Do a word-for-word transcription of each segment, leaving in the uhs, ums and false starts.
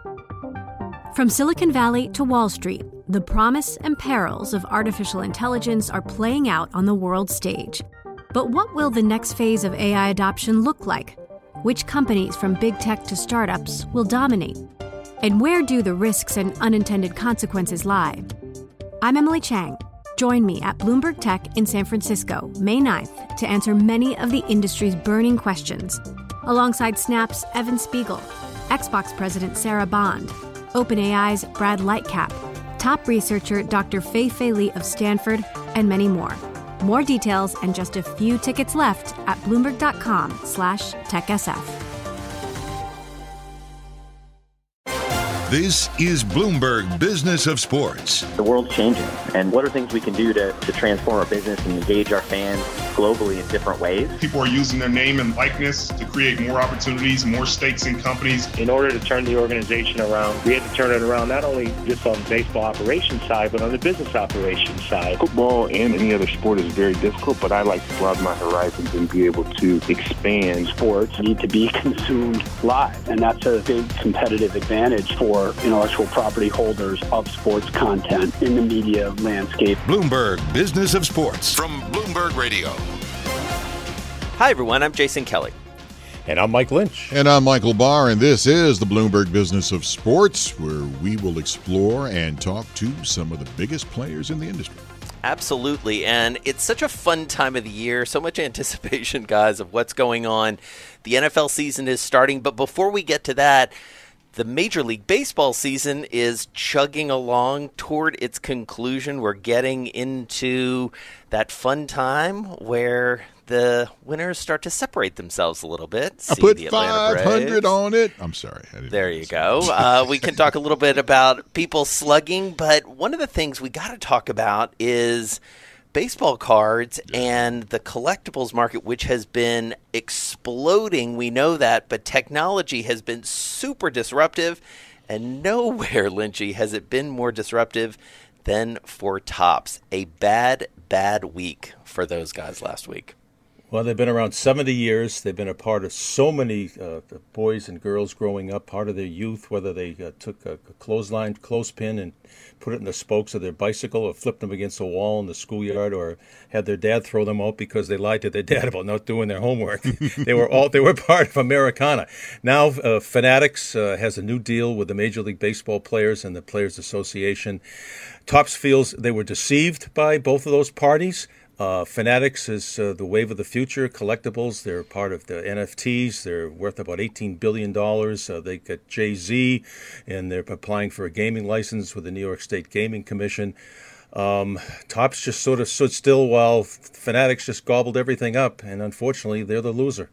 From Silicon Valley to Wall Street, the promise and perils of artificial intelligence are playing out on the world stage. But what will the next phase of A I adoption look like? Which companies, from big tech to startups, will dominate? And where do the risks and unintended consequences lie? I'm Emily Chang. Join me at Bloomberg Tech in San Francisco, May ninth, to answer many of the industry's burning questions, alongside Snap's Evan Spiegel, Xbox President Sarah Bond, OpenAI's Brad Lightcap, top researcher Doctor Fei-Fei Li of Stanford, and many more. More details and just a few tickets left at Bloomberg.com slash TechSF. This is Bloomberg Business of Sports. The world's changing, and what are things we can do to, to transform our business and engage our fans globally in different ways? People are using their name and likeness to create more opportunities, more stakes in companies. In order to turn the organization around, we had to turn it around not only just on the baseball operations side, but on the business operations side. Football and any other sport is very difficult, but I like to broaden my horizons and be able to expand. Sports need to be consumed live, and that's a big competitive advantage for intellectual property holders of sports content in the media landscape. Bloomberg Business of Sports from Bloomberg Radio. Hi, everyone. I'm Jason Kelly. And I'm Mike Lynch. And I'm Michael Barr, and this is the Bloomberg Business of Sports, where we will explore and talk to some of the biggest players in the industry. Absolutely, and it's such a fun time of the year, so much anticipation, guys, of what's going on. The N F L season is starting, but before we get to that, the Major League Baseball season is chugging along toward its conclusion. We're getting into that fun time where the winners start to separate themselves a little bit. I See put the Atlanta five hundred Braves. on it. I'm sorry. I didn't there you go. Uh, we can talk a little bit about people slugging, but one of the things we got to talk about is baseball cards and the collectibles market, which has been exploding. We know that, but technology has been super disruptive, and nowhere, Lynchy, has it been more disruptive than for Topps. A bad, bad week for those guys last week. Well, they've been around seventy years. They've been a part of so many uh, boys and girls growing up, part of their youth, whether they uh, took a clothesline, clothespin, and put it in the spokes of their bicycle or flipped them against a wall in the schoolyard or had their dad throw them out because they lied to their dad about not doing their homework. They were all they were part of Americana. Now, uh, Fanatics uh, has a new deal with the Major League Baseball players and the Players Association. Topps feels they were deceived by both of those parties. Uh, Fanatics is uh, the wave of the future. Collectibles, they're part of the N F Ts. They're worth about eighteen billion dollars. Uh, they got Jay-Z, and they're applying for a gaming license with the New York State Gaming Commission. Um, Topps just sort of stood still while Fanatics just gobbled everything up, and unfortunately, they're the loser.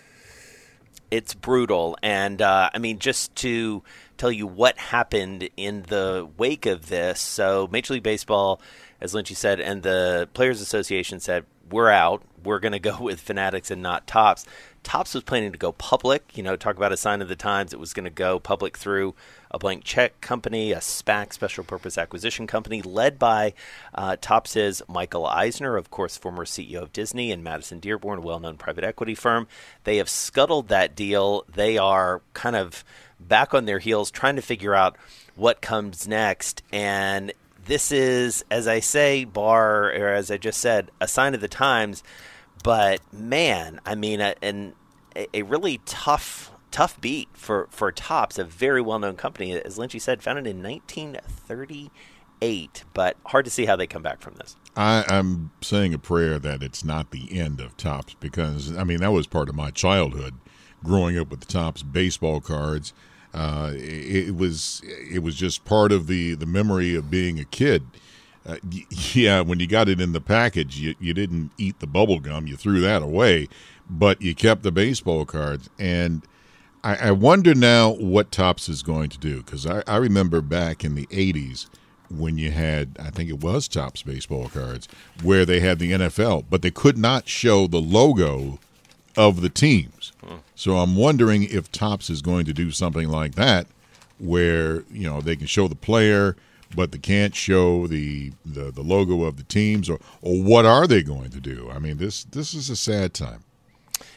It's brutal, and uh, I mean, just to tell you what happened in the wake of this, so Major League Baseball, as Lynchy said, and the Players Association said, we're out. We're going to go with Fanatics and not Topps. Topps was planning to go public, you know, talk about a sign of the times. It was going to go public through a blank check company, a SPAC, special purpose acquisition company, led by uh, Topps' Michael Eisner, of course, former C E O of Disney, and Madison Dearborn, a well-known private equity firm. They have scuttled that deal. They are kind of back on their heels trying to figure out what comes next. And this is, as I say, Barr, or as I just said, a sign of the times. But, man, I mean, a, an, a really tough tough beat for, for Topps, a very well-known company, as Lynchy said, founded in nineteen thirty-eight. But hard to see how they come back from this. I, I'm saying a prayer that it's not the end of Topps because, I mean, that was part of my childhood, growing up with the Topps baseball cards. Uh, it, it was it was just part of the, the memory of being a kid. Uh, yeah, when you got it in the package, you, you didn't eat the bubble gum. You threw that away, but you kept the baseball cards. And I, I wonder now what Topps is going to do, because I, I remember back in the eighties when you had, I think it was Topps baseball cards, where they had the N F L, but they could not show the logo of the teams. Hmm. So I'm wondering if Topps is going to do something like that, where, you know, they can show the player, but they can't show the, the, the logo of the teams, or, or what are they going to do? I mean, this this is a sad time.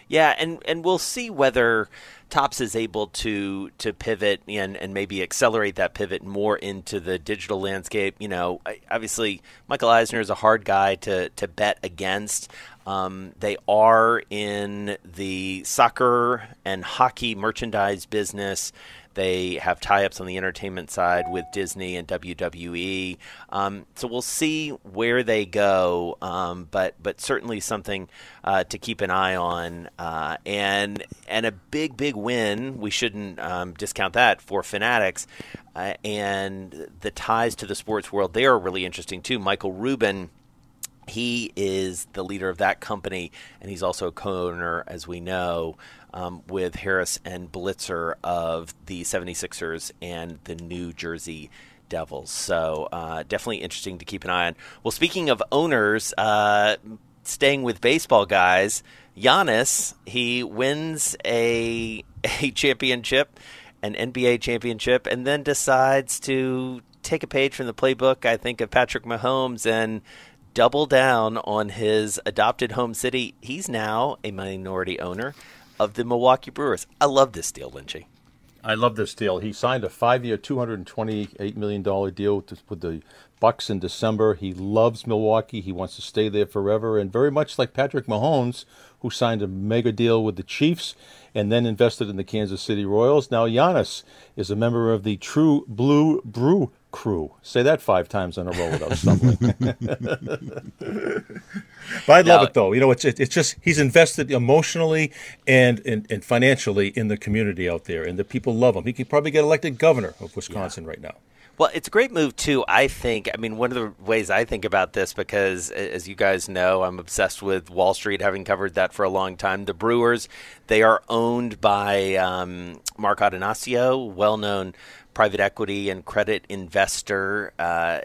Yeah, and, and we'll see whether Topps is able to to pivot and, and maybe accelerate that pivot more into the digital landscape. You know, obviously Michael Eisner is a hard guy to, to bet against. Um, they are in the soccer and hockey merchandise business. They have tie-ups on the entertainment side with Disney and W W E. Um, so we'll see where they go, um, but but certainly something uh, to keep an eye on. Uh, and and a big, big win, we shouldn't um, discount that, for Fanatics. Uh, and the ties to the sports world, they are really interesting too. Michael Rubin, he is the leader of that company, and he's also a co-owner, as we know, um, with Harris and Blitzer of the seventy-sixers and the New Jersey Devils. So uh, definitely interesting to keep an eye on. Well, speaking of owners, uh, staying with baseball guys, Giannis, he wins a, a championship, an N B A championship, and then decides to take a page from the playbook, I think, of Patrick Mahomes and double down on his adopted home city. He's now a minority owner of the Milwaukee Brewers. I love this deal, Lynchy. I love this deal. He signed a five-year, two hundred twenty-eight million dollars deal with the Bucks in December. He loves Milwaukee. He wants to stay there forever. And very much like Patrick Mahomes, who signed a mega deal with the Chiefs and then invested in the Kansas City Royals, now Giannis is a member of the True Blue Brew crew. Say that five times in a row without stumbling. But I love no. it, though. You know, it's it, it's just he's invested emotionally and, and and financially in the community out there, and the people love him. He could probably get elected governor of Wisconsin yeah. right now. Well, it's a great move, too, I think. I mean, one of the ways I think about this, because as you guys know, I'm obsessed with Wall Street, having covered that for a long time. The Brewers, they are owned by um, Mark Adonasio, well-known private equity and credit investor, uh,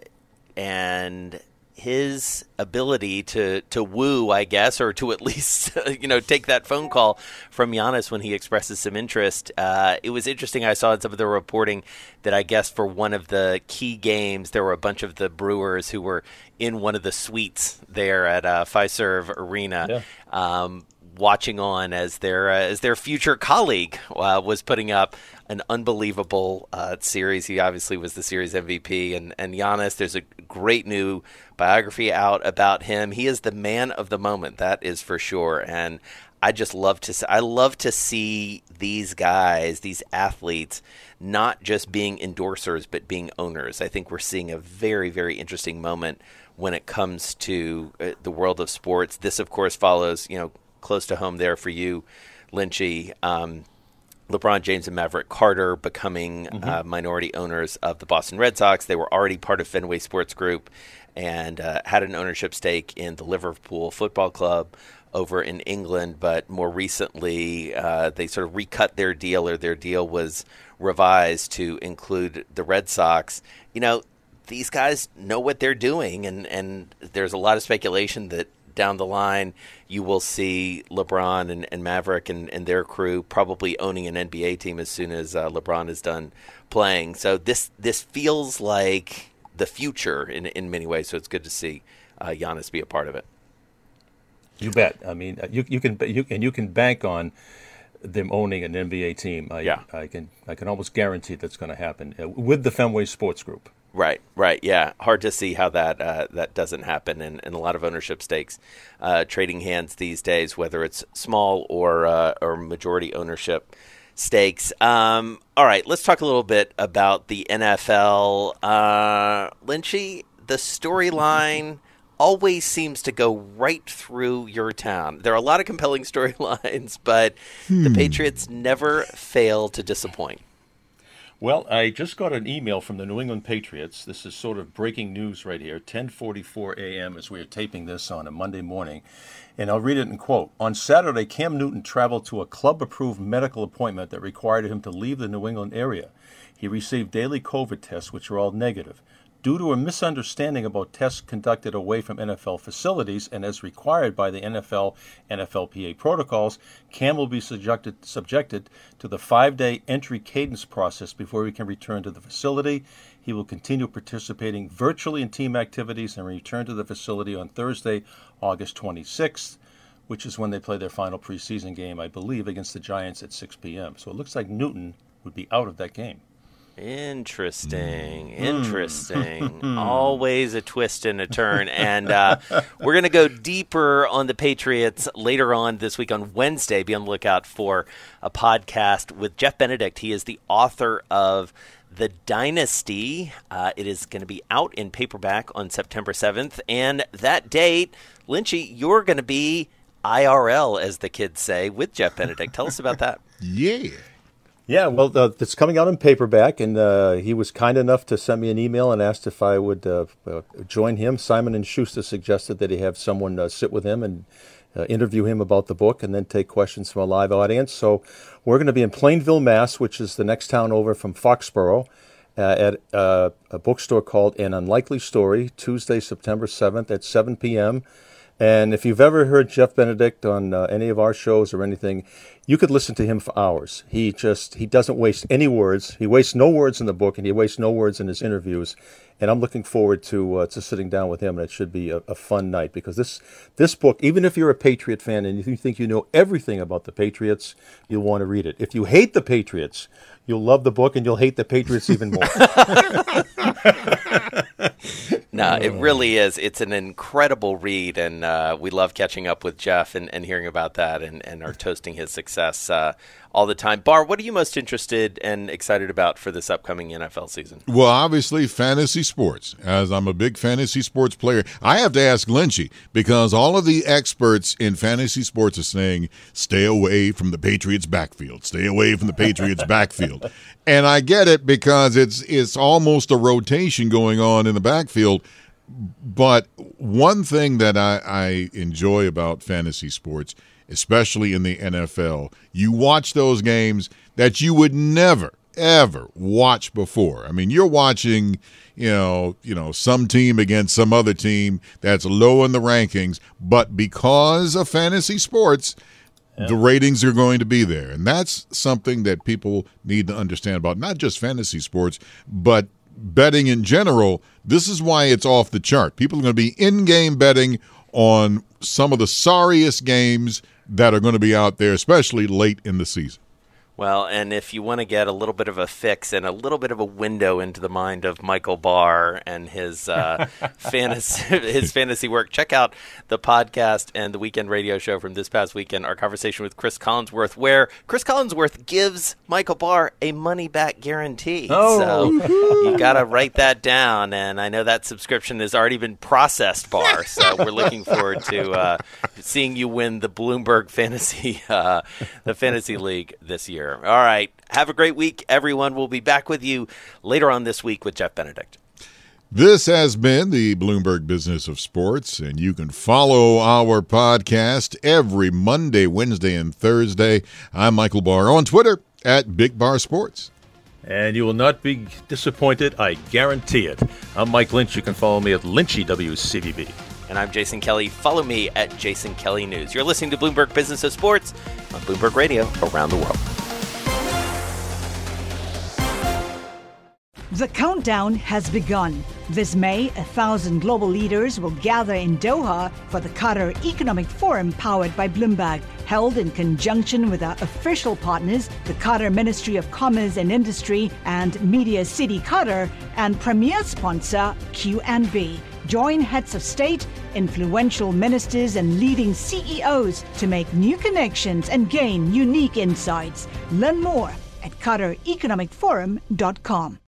and his ability to, to woo, I guess, or to at least, you know, take that phone call from Giannis when he expresses some interest. Uh, it was interesting. I saw in some of the reporting that I guess for one of the key games, there were a bunch of the Brewers who were in one of the suites there at uh, Fiserv Arena, yeah. um, watching on as their uh, as their future colleague uh, was putting up an unbelievable uh, series. He obviously was the series M V P. And, and Giannis, there's a great new biography out about him. He is the man of the moment, that is for sure. And I just love to I love to see these guys, these athletes, not just being endorsers, but being owners. I think we're seeing a very, very interesting moment when it comes to uh, the world of sports. This, of course, follows, you know, close to home there for you, Lynchy, um, LeBron James and Maverick Carter becoming mm-hmm. uh, minority owners of the Boston Red Sox. They were already part of Fenway Sports Group and uh, had an ownership stake in the Liverpool Football Club over in England, but more recently uh, they sort of recut their deal, or their deal was revised to include the Red Sox. You know, these guys know what they're doing, and, and there's a lot of speculation that down the line you will see LeBron and, and Maverick and, and their crew probably owning an N B A team as soon as uh, LeBron is done playing. So this this feels like the future in in many ways, so it's good to see uh, Giannis be a part of it. You bet. I mean, you you can you and you can bank on them owning an N B A team. I, yeah, I can I can almost guarantee that's going to happen uh, with the Fenway Sports Group. Right, right, yeah. Hard to see how that uh, that doesn't happen, and, and a lot of ownership stakes uh, trading hands these days, whether it's small or uh, or majority ownership stakes. Um, all right, let's talk a little bit about the N F L. Uh, Lynchy, the storyline always seems to go right through your town. There are a lot of compelling storylines, but hmm. the Patriots never fail to disappoint. Well, I just got an email from the New England Patriots. This is sort of breaking news right here, ten forty-four a.m. as we are taping this on a Monday morning. And I'll read it in quote. On Saturday, Cam Newton traveled to a club-approved medical appointment that required him to leave the New England area. He received daily COVID tests, which were all negative. Due to a misunderstanding about tests conducted away from N F L facilities and as required by the N F L N F L P A protocols, Cam will be subjected, subjected to the five-day entry cadence process before he can return to the facility. He will continue participating virtually in team activities and return to the facility on Thursday, August twenty-sixth. which is when they play their final preseason game, I believe, against the Giants at six p.m. So it looks like Newton would be out of that game. Interesting, interesting. Always a twist and a turn. And uh, we're going to go deeper on the Patriots later on this week on Wednesday. Be on the lookout for a podcast with Jeff Benedict. He is the author of The Dynasty. Uh, it is going to be out in paperback on September seventh. And that date, Lynchy, you're going to be I R L, as the kids say, with Jeff Benedict. Tell us about that. Yeah. Yeah, well, uh, it's coming out in paperback, and uh, he was kind enough to send me an email and asked if I would uh, uh, join him. Simon and Schuster suggested that he have someone uh, sit with him and uh, interview him about the book and then take questions from a live audience. So we're going to be in Plainville, Mass., which is the next town over from Foxborough, uh, at uh, a bookstore called An Unlikely Story, Tuesday, September seventh at seven p.m., and if you've ever heard Jeff Benedict on uh, any of our shows or anything, you could listen to him for hours. He just, he doesn't waste any words. He wastes no words in the book, and he wastes no words in his interviews. And I'm looking forward to uh, to sitting down with him, and it should be a, a fun night, because this this book, even if you're a Patriot fan and you think you know everything about the Patriots, you'll want to read it. If you hate the Patriots, you'll love the book, and you'll hate the Patriots even more. No, it really is. It's an incredible read, and uh, we love catching up with Jeff and, and hearing about that, and, and are toasting his success uh, all the time. Bar, what are you most interested and excited about for this upcoming N F L season? Well, obviously, fantasy sports, as I'm a big fantasy sports player. I have to ask Lynchy, because all of the experts in fantasy sports are saying, stay away from the Patriots' backfield, stay away from the Patriots' backfield. And I get it, because it's it's almost a rotation going on in the backfield. But one thing that I, I enjoy about fantasy sports, especially in the N F L, you watch those games that you would never, ever watch before. I mean, you're watching, you know, you know, some team against some other team that's low in the rankings, but because of fantasy sports, yeah, the ratings are going to be there. And that's something that people need to understand about not just fantasy sports, but betting in general. This is why it's off the chart. People are going to be in-game betting on some of the sorriest games that are going to be out there, especially late in the season. Well, and if you want to get a little bit of a fix and a little bit of a window into the mind of Michael Barr and his uh, fantasy his fantasy work, check out the podcast and the weekend radio show from this past weekend, our conversation with Chris Collinsworth, where Chris Collinsworth gives Michael Barr a money-back guarantee. Oh. So you got to write that down, and I know that subscription has already been processed, Barr, so we're looking forward to uh, seeing you win the Bloomberg Fantasy uh, the Fantasy League this year. All right. Have a great week, everyone. We'll be back with you later on this week with Jeff Benedict. This has been the Bloomberg Business of Sports, and you can follow our podcast every Monday, Wednesday, and Thursday. I'm Michael Barr on Twitter at Big Bar Sports. And you will not be disappointed, I guarantee it. I'm Mike Lynch. You can follow me at Lynchy W C V B. And I'm Jason Kelly. Follow me at Jason Kelly News. You're listening to Bloomberg Business of Sports on Bloomberg Radio around the world. The countdown has begun. This May, a thousand global leaders will gather in Doha for the Qatar Economic Forum powered by Bloomberg, held in conjunction with our official partners, the Qatar Ministry of Commerce and Industry and Media City Qatar, and premier sponsor Q and B. Join heads of state, influential ministers, and leading C E Os to make new connections and gain unique insights. Learn more at qatar economic forum dot com.